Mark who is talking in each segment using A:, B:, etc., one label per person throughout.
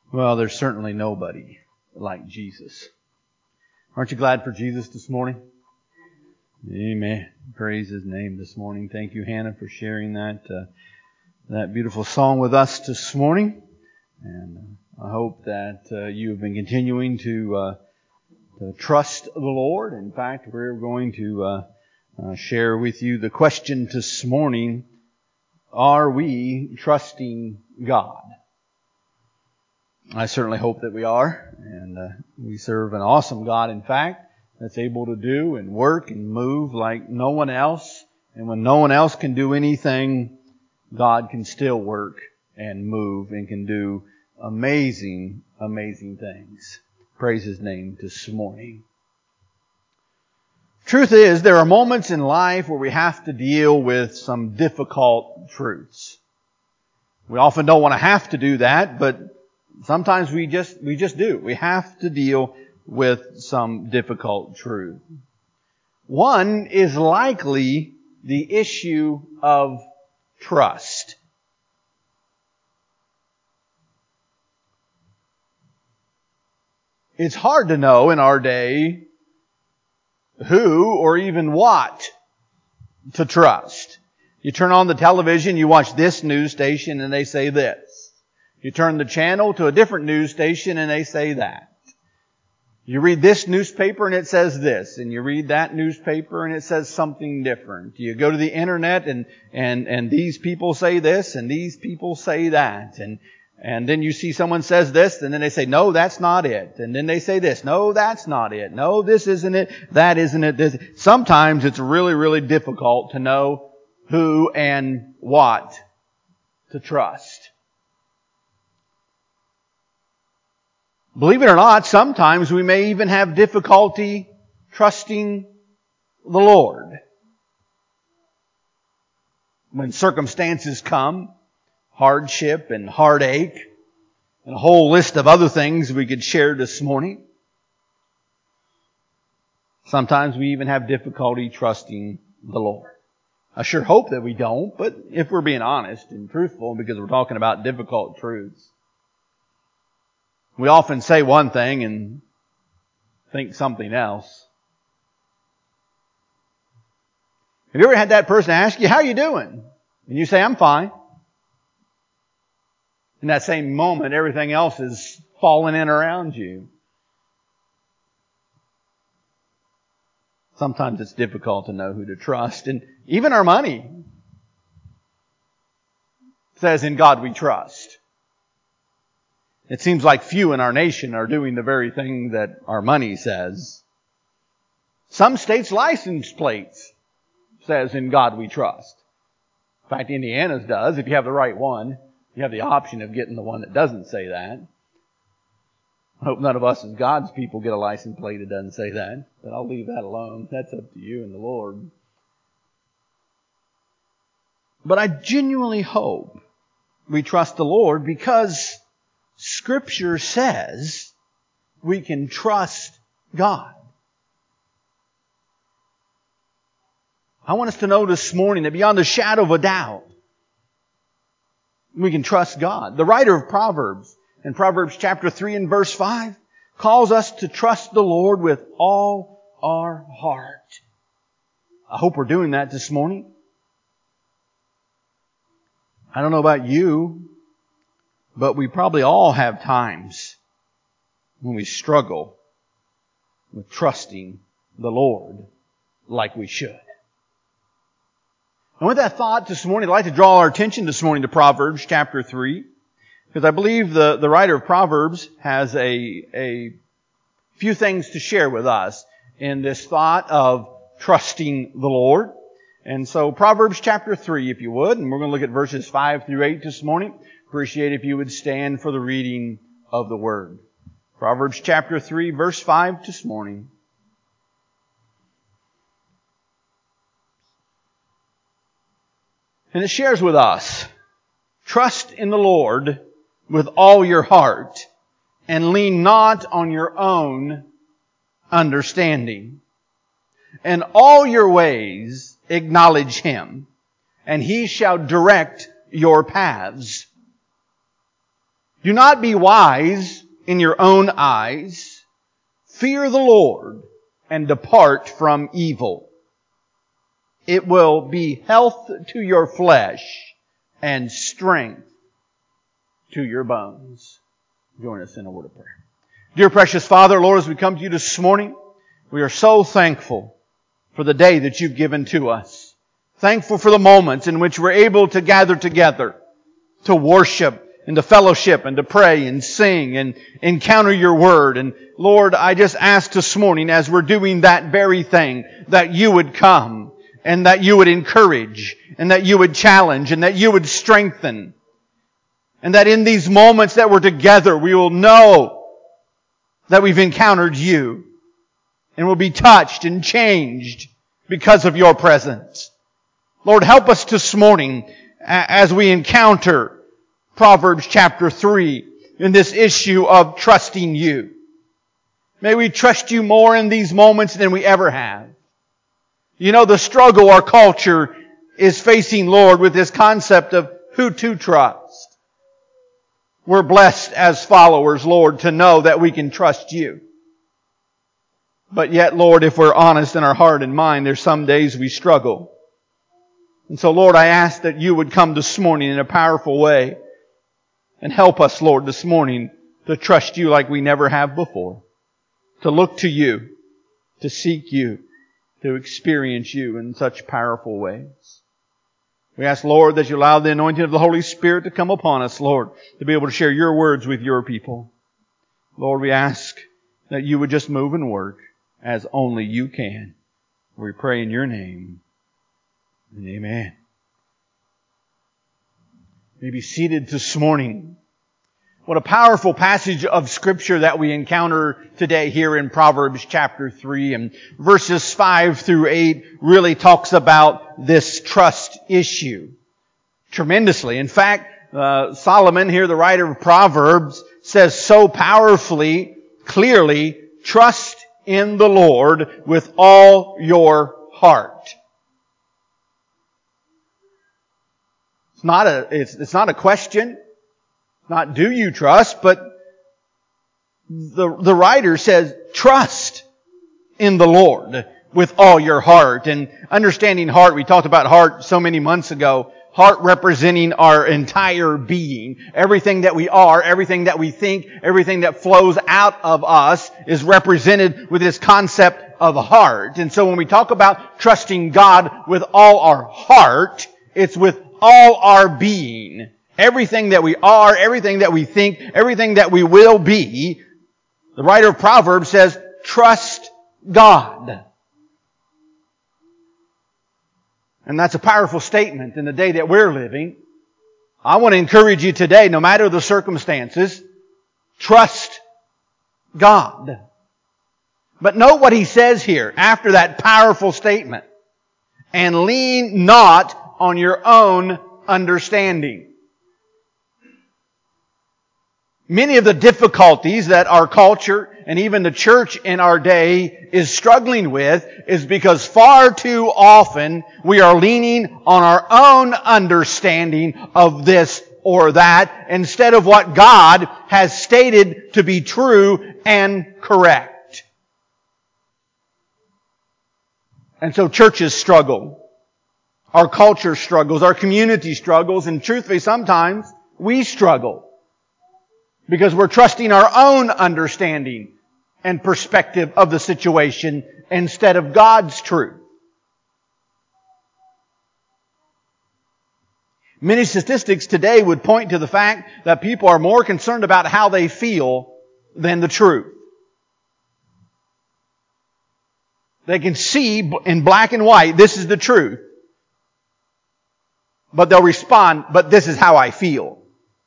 A: Well, there's certainly nobody like Jesus. Aren't you glad for Jesus this morning? Amen. Praise His name this morning. Thank you, Hannah, for sharing that beautiful song with us this morning. And I hope that you have been continuing to trust the Lord. In fact, we're going to share with you the question this morning: are we trusting God? I certainly hope that we are, and we serve an awesome God, in fact, that's able to do and work and move like no one else. And when no one else can do anything, God can still work and move and can do amazing, amazing things. Praise His name this morning. Truth is, there are moments in life where we have to deal with some difficult truths. We often don't want to have to do that, but sometimes we just do. We have to deal with some difficult truth. One is likely the issue of trust. It's hard to know in our day who or even what to trust. You turn on the television, you watch this news station, and they say this. You turn the channel to a different news station and they say that. You read this newspaper and it says this. And you read that newspaper and it says something different. You go to the internet and these people say this and these people say that. And then you see someone says this and then they say, no, that's not it. And then they say this, no, that's not it. No, this isn't it. That isn't it. Sometimes it's really, really difficult to know who and what to trust. Believe it or not, sometimes we may even have difficulty trusting the Lord. When circumstances come, hardship and heartache, and a whole list of other things we could share this morning. Sometimes we even have difficulty trusting the Lord. I sure hope that we don't, but if we're being honest and truthful, because we're talking about difficult truths, we often say one thing and think something else. Have you ever had that person ask you, how are you doing? And you say, I'm fine. In that same moment, everything else is falling in around you. Sometimes it's difficult to know who to trust. And even our money says, in God we trust. It seems like few in our nation are doing the very thing that our money says. Some states' license plates says, in God we trust. In fact, Indiana's does. If you have the right one, you have the option of getting the one that doesn't say that. I hope none of us as God's people get a license plate that doesn't say that. But I'll leave that alone. That's up to you and the Lord. But I genuinely hope we trust the Lord because Scripture says we can trust God. I want us to know this morning that beyond a shadow of a doubt, we can trust God. The writer of Proverbs, in Proverbs chapter 3 and verse 5, calls us to trust the Lord with all our heart. I hope we're doing that this morning. I don't know about you, but we probably all have times when we struggle with trusting the Lord like we should. And with that thought this morning, I'd like to draw our attention this morning to Proverbs chapter 3. Because I believe the writer of Proverbs has a few things to share with us in this thought of trusting the Lord. And so Proverbs chapter 3, if you would, and we're going to look at verses 5 through 8 this morning. Appreciate if you would stand for the reading of the Word. Proverbs chapter 3, verse 5 this morning. And it shares with us, trust in the Lord with all your heart and lean not on your own understanding. In all your ways acknowledge Him, and He shall direct your paths. Do not be wise in your own eyes. Fear the Lord and depart from evil. It will be health to your flesh and strength to your bones. Join us in a word of prayer. Dear precious Father, Lord, as we come to you this morning, we are so thankful for the day that you've given to us. Thankful for the moments in which we're able to gather together to worship and to fellowship and to pray and sing and encounter your word. And Lord, I just ask this morning as we're doing that very thing, that you would come and that you would encourage and that you would challenge and that you would strengthen. And that in these moments that we're together, we will know that we've encountered you and will be touched and changed because of your presence. Lord, help us this morning as we encounter Proverbs chapter 3 in this issue of trusting you. May we trust you more in these moments than we ever have. You know, the struggle our culture is facing, Lord, with this concept of who to trust. We're blessed as followers, Lord, to know that we can trust you. But yet, Lord, if we're honest in our heart and mind, there's some days we struggle. And so, Lord, I ask that you would come this morning in a powerful way and help us, Lord, this morning to trust you like we never have before. To look to you, to seek you, to experience you in such powerful ways. We ask, Lord, that you allow the anointing of the Holy Spirit to come upon us, Lord, to be able to share your words with your people. Lord, we ask that you would just move and work as only you can. We pray in your name. And amen. You may be seated this morning. What a powerful passage of Scripture that we encounter today here in Proverbs chapter 3. And verses 5 through 8 really talks about this trust issue tremendously. In fact, Solomon here, the writer of Proverbs, says so powerfully, clearly, trust in the Lord with all your heart. It's not a question. It's not do you trust, but the writer says trust in the Lord with all your heart. And understanding heart, we talked about heart so many months ago. Heart representing our entire being. Everything that we are, everything that we think, everything that flows out of us is represented with this concept of heart. And so when we talk about trusting God with all our heart, it's with all our being. Everything that we are, everything that we think, everything that we will be, the writer of Proverbs says, trust God. And that's a powerful statement in the day that we're living. I want to encourage you today, no matter the circumstances, trust God. But note what he says here after that powerful statement. And lean not on your own understanding. Many of the difficulties that our culture and even the church in our day is struggling with is because far too often we are leaning on our own understanding of this or that instead of what God has stated to be true and correct. And so churches struggle. Our culture struggles. Our community struggles. And truthfully, sometimes we struggle because we're trusting our own understanding and perspective of the situation instead of God's truth. Many statistics today would point to the fact that people are more concerned about how they feel than the truth. They can see in black and white, this is the truth. But they'll respond, but this is how I feel.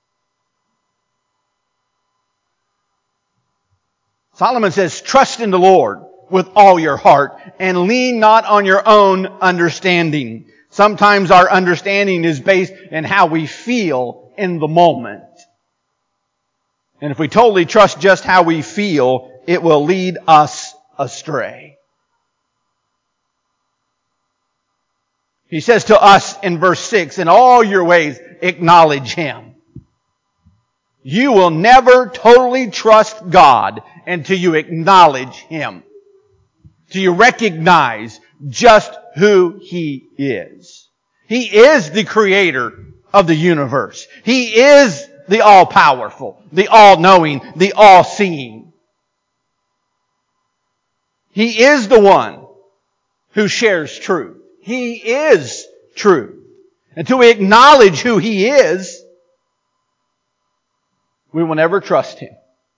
A: Solomon says, trust in the Lord with all your heart and lean not on your own understanding. Sometimes our understanding is based in how we feel in the moment. And if we totally trust just how we feel, it will lead us astray. He says to us in verse 6, in all your ways acknowledge Him. You will never totally trust God until you acknowledge Him. Till you recognize just who He is. He is the creator of the universe. He is the all-powerful, the all-knowing, the all-seeing. He is the one who shares truth. He is truth. Until we acknowledge who He is, we will never trust Him.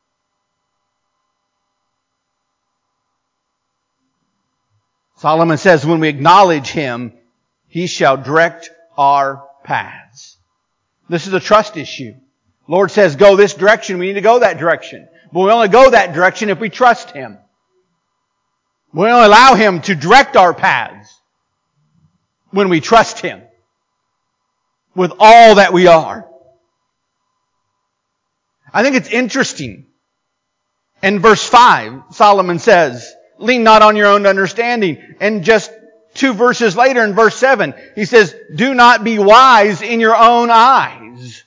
A: Solomon says, when we acknowledge Him, He shall direct our paths. This is a trust issue. Lord says, go this direction. We need to go that direction. But we only go that direction if we trust Him. We only allow Him to direct our paths when we trust Him with all that we are. I think it's interesting. In verse 5, Solomon says, lean not on your own understanding. And just 2 verses later in verse 7, he says, do not be wise in your own eyes.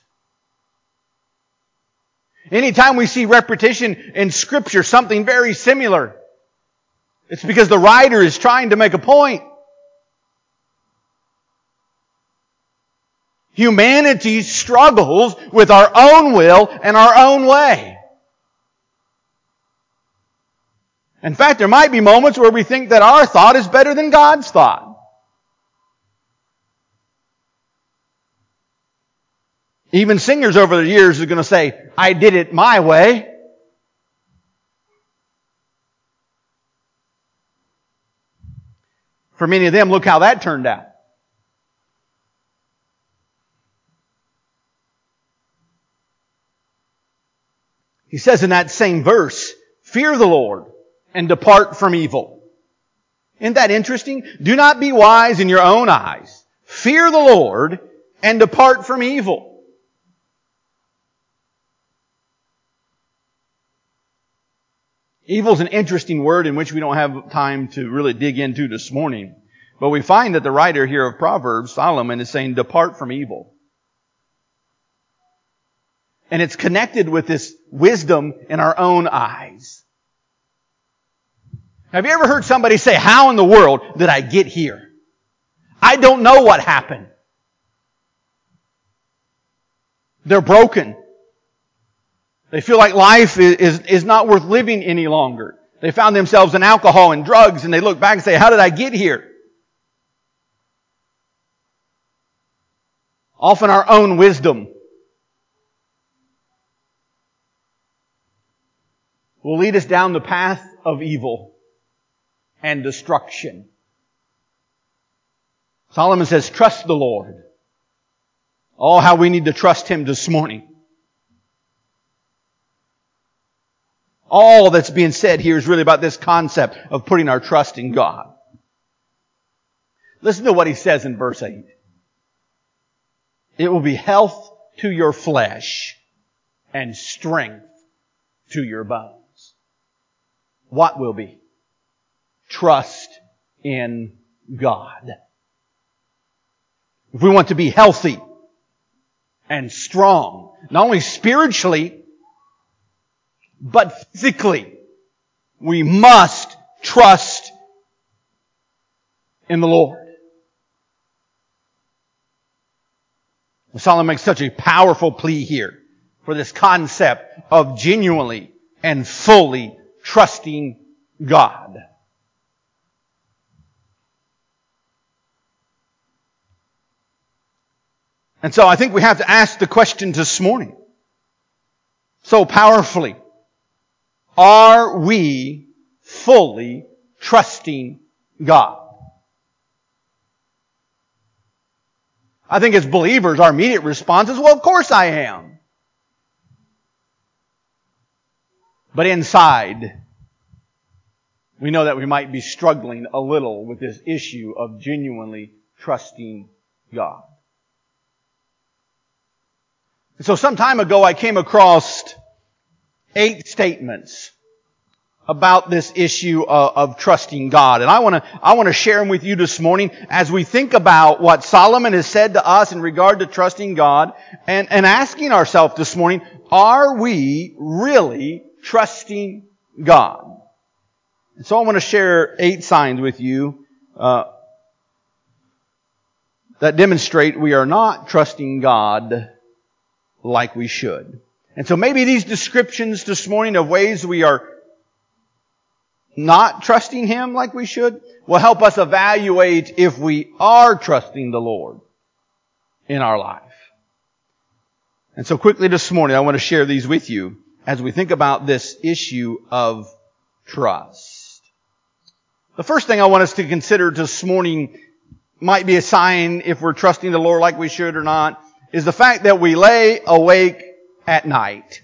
A: Anytime we see repetition in Scripture, something very similar, it's because the writer is trying to make a point. Humanity struggles with our own will and our own way. In fact, there might be moments where we think that our thought is better than God's thought. Even singers over the years are going to say, I did it my way. For many of them, look how that turned out. He says in that same verse, fear the Lord and depart from evil. Isn't that interesting? Do not be wise in your own eyes. Fear the Lord and depart from evil. Evil is an interesting word in which we don't have time to really dig into this morning. But we find that the writer here of Proverbs, Solomon, is saying, depart from evil. And it's connected with this wisdom in our own eyes. Have you ever heard somebody say, how in the world did I get here? I don't know what happened. They're broken. They feel like life is not worth living any longer. They found themselves in alcohol and drugs, and they look back and say, how did I get here? Often our own wisdom will lead us down the path of evil and destruction. Solomon says, trust the Lord. Oh, how we need to trust Him this morning. All that's being said here is really about this concept of putting our trust in God. Listen to what he says in verse 8. It will be health to your flesh and strength to your bones. What will be? Trust in God. If we want to be healthy and strong, not only spiritually, but physically, we must trust in the Lord. Solomon makes such a powerful plea here for this concept of genuinely and fully trusting God. And so I think we have to ask the question this morning, so powerfully, are we fully trusting God? I think as believers, our immediate response is, well, of course I am. But inside, we know that we might be struggling a little with this issue of genuinely trusting God. And so some time ago, I came across 8 statements about this issue of trusting God. And I want to share them with you this morning as we think about what Solomon has said to us in regard to trusting God and asking ourselves this morning, are we really trusting God? And so I want to share 8 signs with you that demonstrate we are not trusting God like we should. And so maybe these descriptions this morning of ways we are not trusting Him like we should will help us evaluate if we are trusting the Lord in our life. And so quickly this morning I want to share these with you as we think about this issue of trust. The first thing I want us to consider this morning might be a sign if we're trusting the Lord like we should or not, is the fact that we lay awake at night.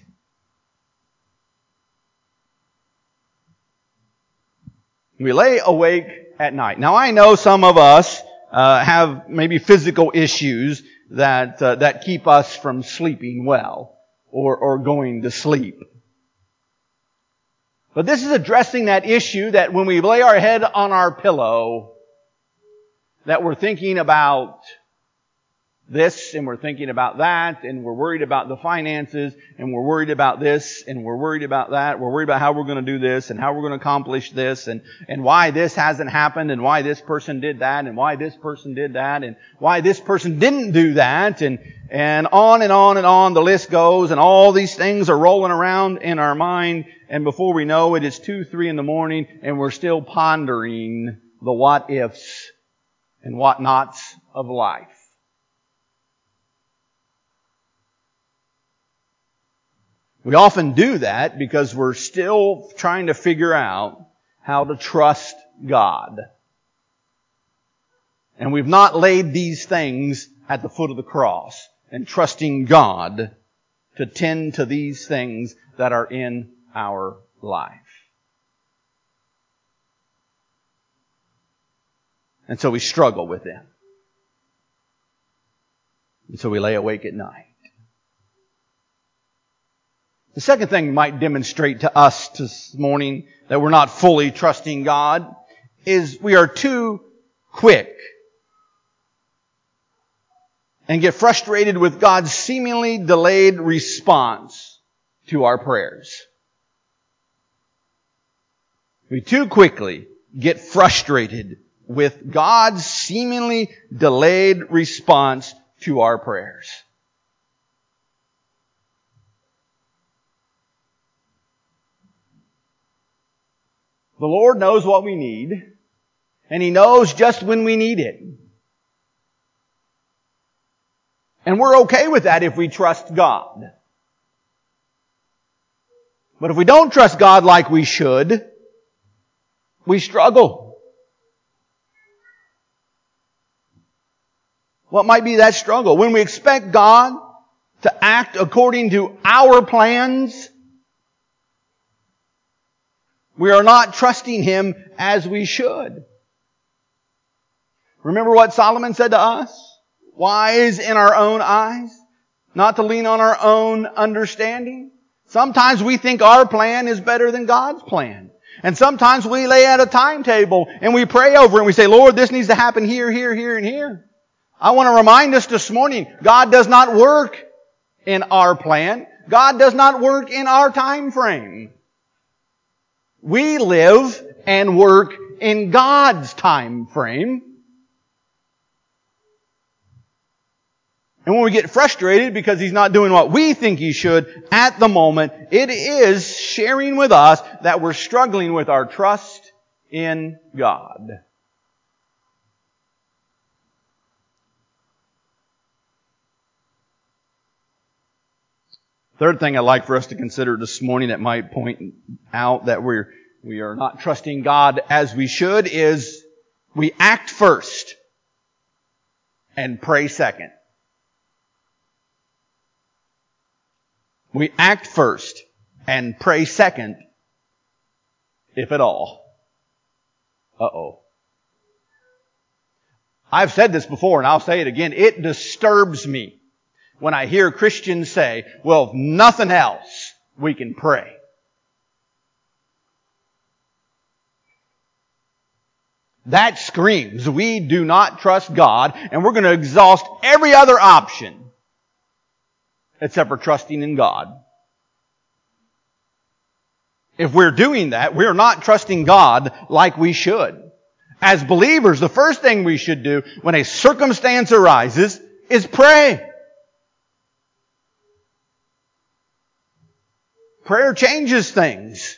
A: We lay awake at night. Now I know some of us have maybe physical issues that keep us from sleeping well or going to sleep. But this is addressing that issue that when we lay our head on our pillow, that we're thinking about this and we're thinking about that and we're worried about the finances and we're worried about this and we're worried about that. We're worried about how we're going to do this and how we're going to accomplish this and why this hasn't happened and why this person did that and why this person did that and why this person didn't do that and on and on and on the list goes, and all these things are rolling around in our mind, and before we know it, it's 2, 3 in the morning and we're still pondering the what ifs and what nots of life. We often do that because we're still trying to figure out how to trust God. And we've not laid these things at the foot of the cross and trusting God to tend to these things that are in our life. And so we struggle with them. And so we lay awake at night. The second thing might demonstrate to us this morning that we're not fully trusting God is we are too quick and get frustrated with God's seemingly delayed response to our prayers. We too quickly get frustrated with God's seemingly delayed response to our prayers. The Lord knows what we need, and He knows just when we need it. And we're okay with that if we trust God. But if we don't trust God like we should, we struggle. What might be that struggle? When we expect God to act according to our plans, we are not trusting Him as we should. Remember what Solomon said to us? Wise in our own eyes, not to lean on our own understanding. Sometimes we think our plan is better than God's plan. And sometimes we lay out a timetable and we pray over it and we say, Lord, this needs to happen here, here, here, and here. I want to remind us this morning, God does not work in our plan. God does not work in our time frame. We live and work in God's time frame. And when we get frustrated because He's not doing what we think He should at the moment, it is sharing with us that we're struggling with our trust in God. Third thing I'd like for us to consider this morning that might point out that we are not trusting God as we should is we act first and pray second. We act first and pray second, if at all. Uh-oh. I've said this before and I'll say it again. It disturbs me when I hear Christians say, well, if nothing else, we can pray. That screams, we do not trust God, and we're going to exhaust every other option except for trusting in God. If we're doing that, we're not trusting God like we should. As believers, the first thing we should do when a circumstance arises is pray. Prayer changes things.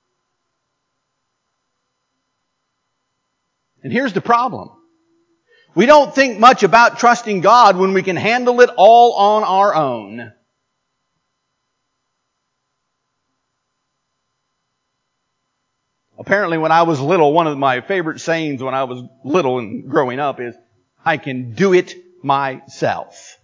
A: And here's the problem. We don't think much about trusting God when we can handle it all on our own. Apparently, when I was little, one of my favorite sayings when I was little and growing up is, I can do it myself.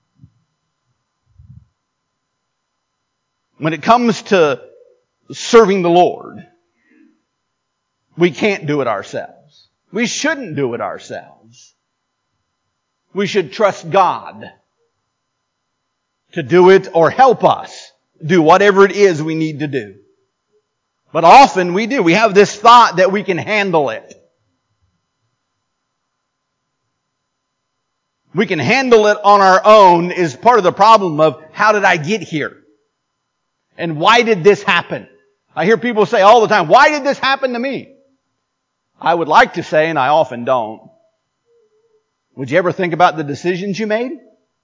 A: When it comes to serving the Lord, we can't do it ourselves. We shouldn't do it ourselves. We should trust God to do it or help us do whatever it is we need to do. But often we do. We have this thought that we can handle it. We can handle it on our own is part of the problem of how did I get here? And why did this happen? I hear people say all the time, why did this happen to me? I would like to say, and I often don't, would you ever think about the decisions you made?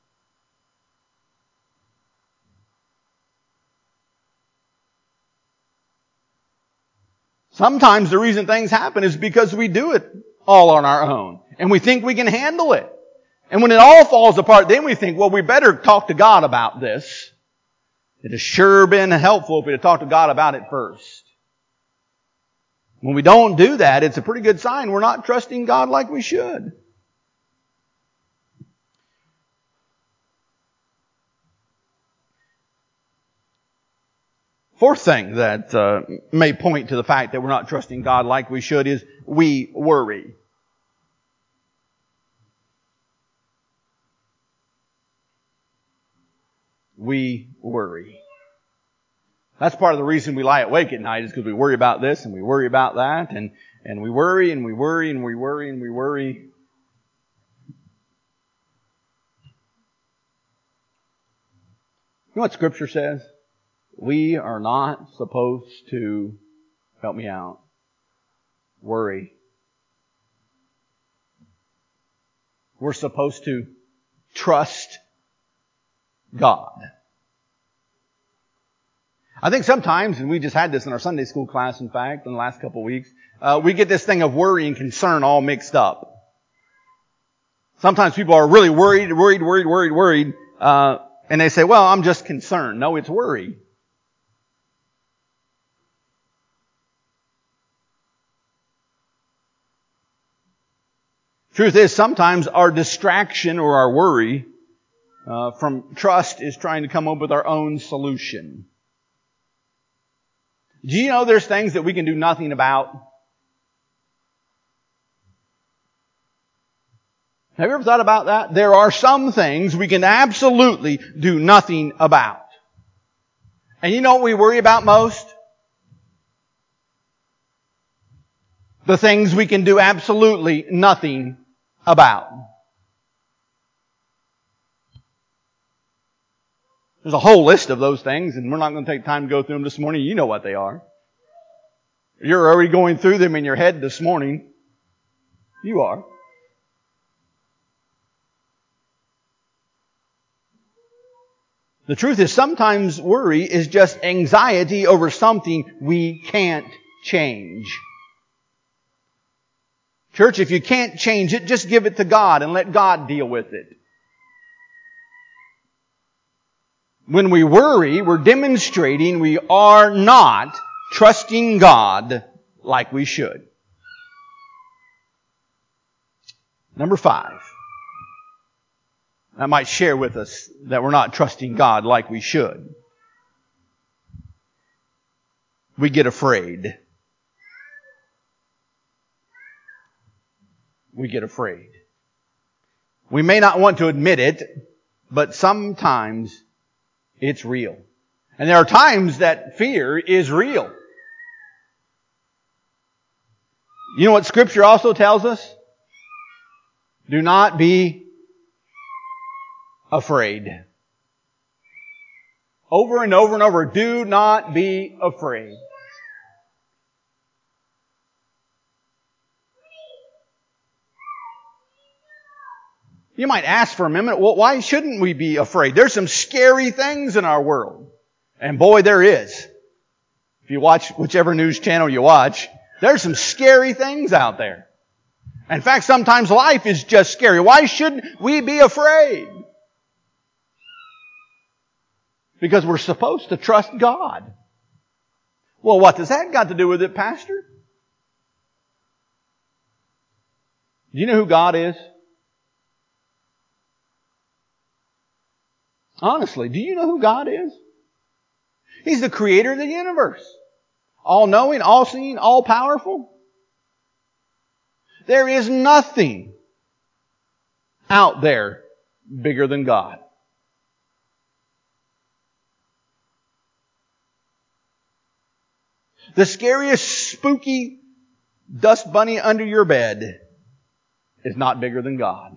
A: Sometimes the reason things happen is because we do it all on our own. And we think we can handle it. And when it all falls apart, then we think, well, we better talk to God about this. It has sure been helpful if we had talked to God about it first. When we don't do that, it's a pretty good sign we're not trusting God like we should. Fourth thing that may point to the fact that we're not trusting God like we should is we worry. We worry. That's part of the reason we lie awake at night is because we worry about this and we worry about that and we worry and we worry and we worry and we worry. You know what Scripture says? We are not supposed to, help me out, worry. We're supposed to trust God. I think sometimes, and we just had this in our Sunday school class, in fact, in the last couple of weeks, we get this thing of worry and concern all mixed up. Sometimes people are really worried, and they say, well, I'm just concerned. No, it's worry. Truth is, sometimes our distraction or our worry from trust is trying to come up with our own solution. Do you know there's things that we can do nothing about? Have you ever thought about that? There are some things we can absolutely do nothing about. And you know what we worry about most? The things we can do absolutely nothing about. There's a whole list of those things, and we're not going to take time to go through them this morning. You know what they are. You're already going through them in your head this morning. You are. The truth is, sometimes worry is just anxiety over something we can't change. Church, if you can't change it, just give it to God and let God deal with it. When we worry, we're demonstrating we are not trusting God like we should. Number 5. That might share with us that we're not trusting God like we should. We get afraid. We get afraid. We may not want to admit it, but sometimes it's real. And there are times that fear is real. You know what Scripture also tells us? Do not be afraid. Over and over and over, do not be afraid. You might ask for a minute, well, why shouldn't we be afraid? There's some scary things in our world. And boy, there is. If you watch whichever news channel you watch, there's some scary things out there. In fact, sometimes life is just scary. Why shouldn't we be afraid? Because we're supposed to trust God. Well, what does that got to do with it, Pastor? Do you know who God is? Honestly, do you know who God is? He's the creator of the universe. All-knowing, all-seeing, all-powerful. There is nothing out there bigger than God. The scariest spooky dust bunny under your bed is not bigger than God.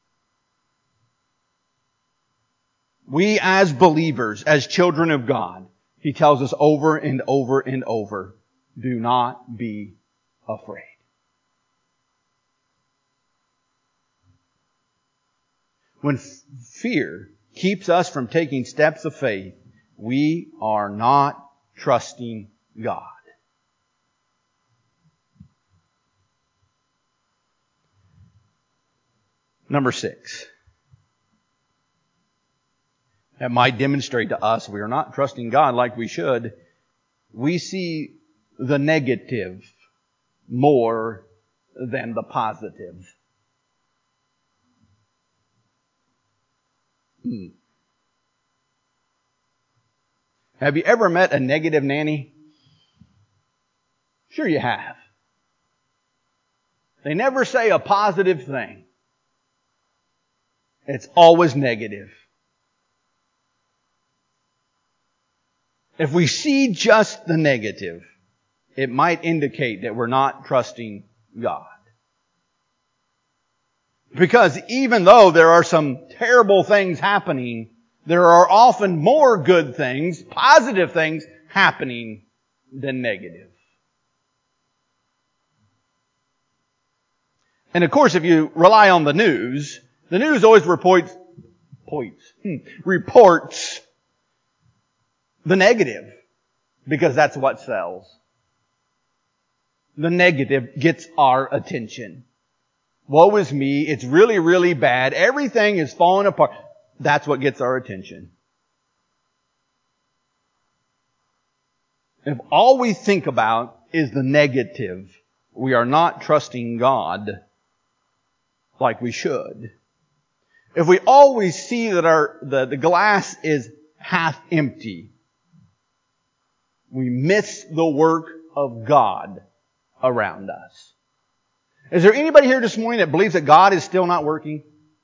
A: We as believers, as children of God, He tells us over and over and over, do not be afraid. When fear keeps us from taking steps of faith, we are not trusting God. Number 6. That might demonstrate to us we are not trusting God like we should. We see the negative more than the positive. Have you ever met a negative nanny? Sure you have. They never say a positive thing. It's always negative. If we see just the negative, it might indicate that we're not trusting God. Because even though there are some terrible things happening, there are often more good things, positive things happening than negative. And of course, if you rely on the news always reports the negative, because that's what sells. The negative gets our attention. Woe is me, it's really, really bad, everything is falling apart. That's what gets our attention. If all we think about is the negative, we are not trusting God like we should. If we always see that the glass is half empty, we miss the work of God around us. Is there anybody here this morning that believes that God is still not working?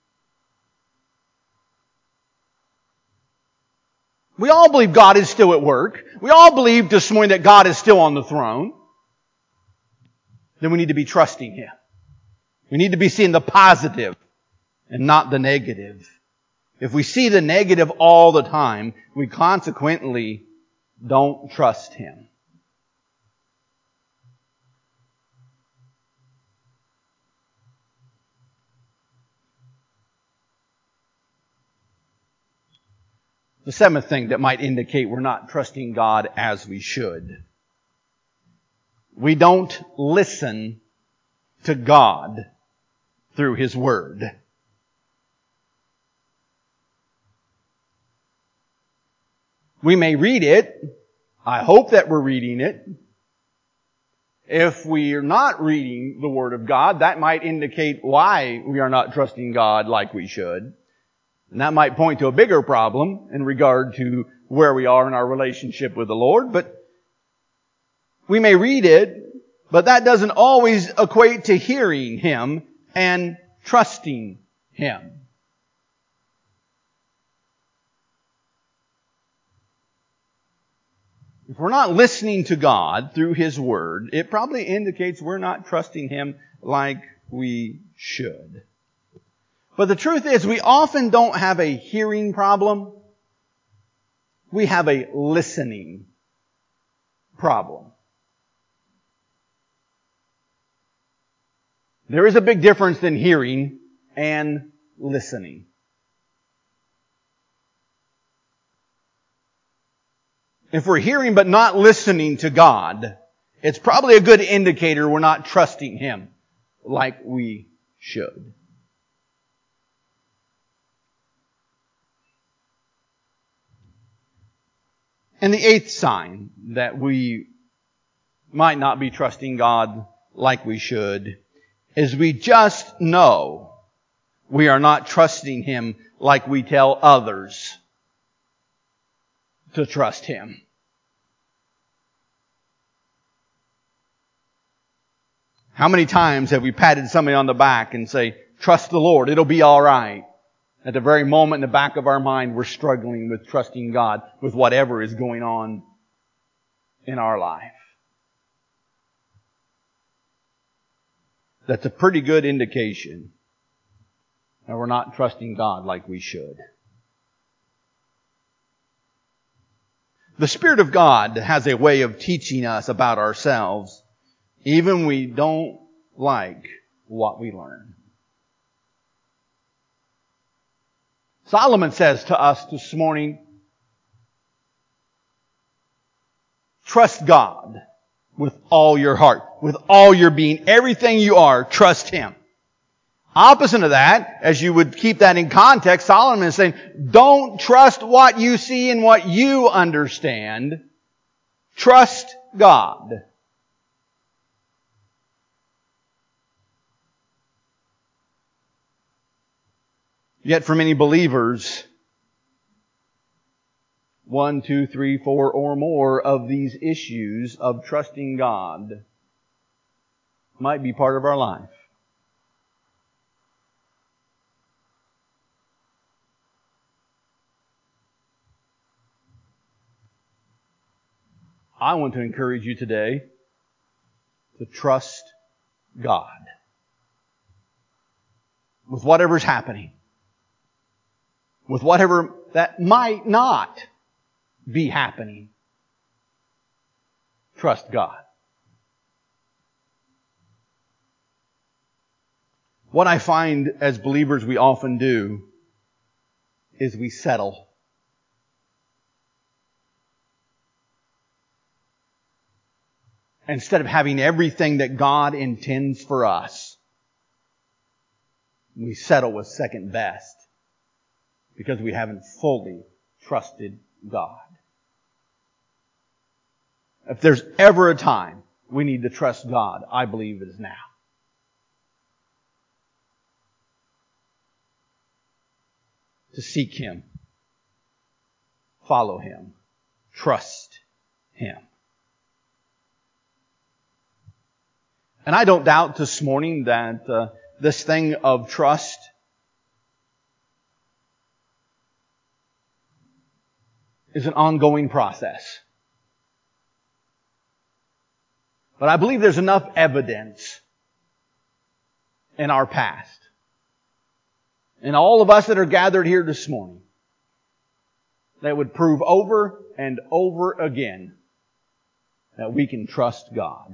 A: We all believe God is still at work. We all believe this morning that God is still on the throne. Then we need to be trusting Him. We need to be seeing the positive and not the negative. If we see the negative all the time, we consequently don't trust Him. The seventh thing that might indicate we're not trusting God as we should. We don't listen to God through His Word. We may read it. I hope that we're reading it. If we are not reading the Word of God, that might indicate why we are not trusting God like we should. And that might point to a bigger problem in regard to where we are in our relationship with the Lord. But we may read it, but that doesn't always equate to hearing Him and trusting Him. If we're not listening to God through His Word, it probably indicates we're not trusting Him like we should. But the truth is, we often don't have a hearing problem. We have a listening problem. There is a big difference in hearing and listening. If we're hearing but not listening to God, it's probably a good indicator we're not trusting Him like we should. And the eighth sign that we might not be trusting God like we should is we just know we are not trusting Him like we tell others to trust Him. How many times have we patted somebody on the back and say, trust the Lord, it'll be all right. At the very moment in the back of our mind, we're struggling with trusting God with whatever is going on in our life. That's a pretty good indication that we're not trusting God like we should. The Spirit of God has a way of teaching us about ourselves, even when we don't like what we learn. Solomon says to us this morning, trust God with all your heart, with all your being, everything you are, trust Him. Opposite of that, as you would keep that in context, Solomon is saying, don't trust what you see and what you understand. Trust God. Yet for many believers, 1, 2, 3, 4 or more of these issues of trusting God might be part of our life. I want to encourage you today to trust God with whatever's happening, with whatever that might not be happening. Trust God. What I find as believers we often do is we settle. Instead of having everything that God intends for us, we settle with second best because we haven't fully trusted God. If there's ever a time we need to trust God, I believe it is now. To seek Him, follow Him, trust Him. And I don't doubt this morning that this thing of trust is an ongoing process. But I believe there's enough evidence in our past, and all of us that are gathered here this morning, that would prove over and over again that we can trust God.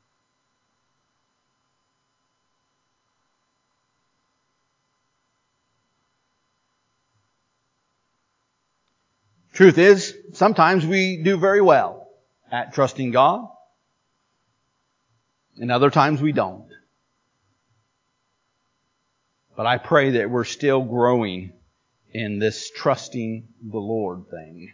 A: Truth is, sometimes we do very well at trusting God, and other times we don't. But I pray that we're still growing in this trusting the Lord thing.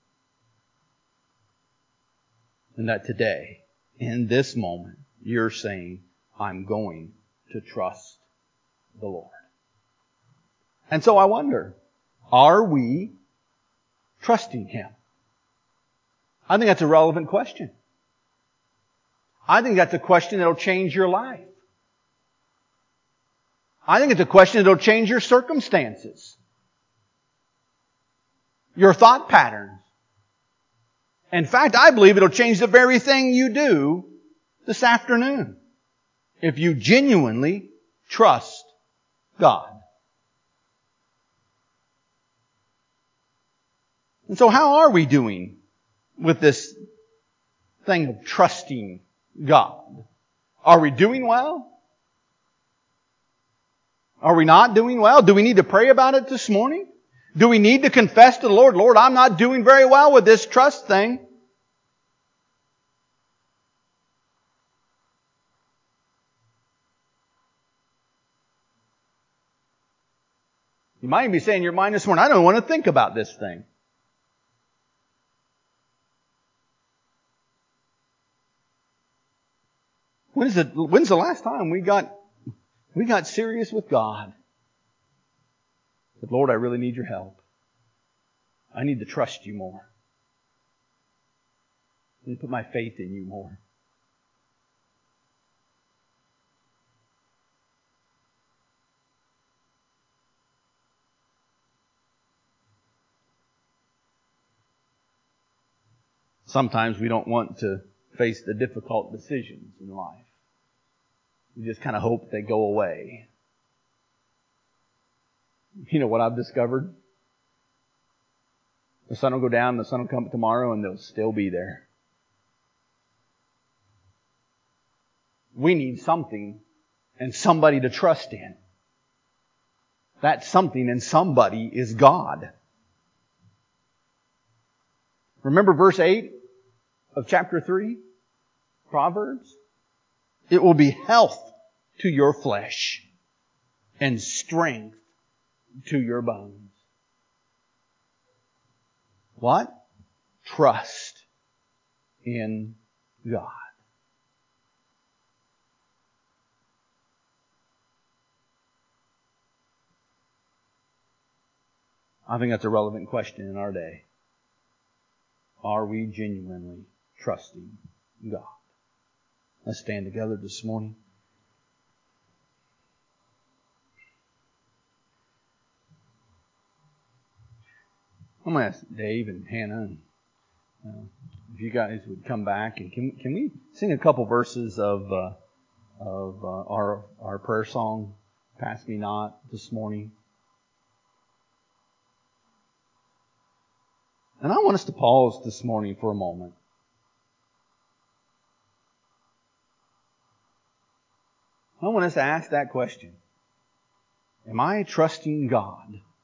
A: And that today, in this moment, you're saying, I'm going to trust the Lord. And so I wonder, are we trusting Him? I think that's a relevant question. I think that's a question that will change your life. I think it's a question that will change your circumstances, your thought patterns, In fact, I believe it'll change the very thing you do this afternoon. If you genuinely trust God. And so how are we doing with this thing of trusting God? Are we doing well? Are we not doing well? Do we need to pray about it this morning? Do we need to confess to the Lord, Lord, I'm not doing very well with this trust thing? You might be saying in your mind this morning, I don't want to think about this thing. When's the last time we got serious with God? But Lord, I really need your help. I need to trust you more. I need to put my faith in you more. Sometimes we don't want to face the difficult decisions in life. We just kind of hope they go away. You know what I've discovered? The sun will go down, the sun will come up tomorrow, and they'll still be there. We need something and somebody to trust in. That something and somebody is God. Remember verse 8 of chapter 3? Proverbs? It will be health to your flesh and strength to your bones. What? Trust in God. I think that's a relevant question in our day. Are we genuinely trusting God? Let's stand together this morning. I'm going to ask Dave and Hannah if you guys would come back, and can we sing a couple verses of our prayer song, Pass Me Not, this morning? And I want us to pause this morning for a moment. I want us to ask that question. Am I trusting God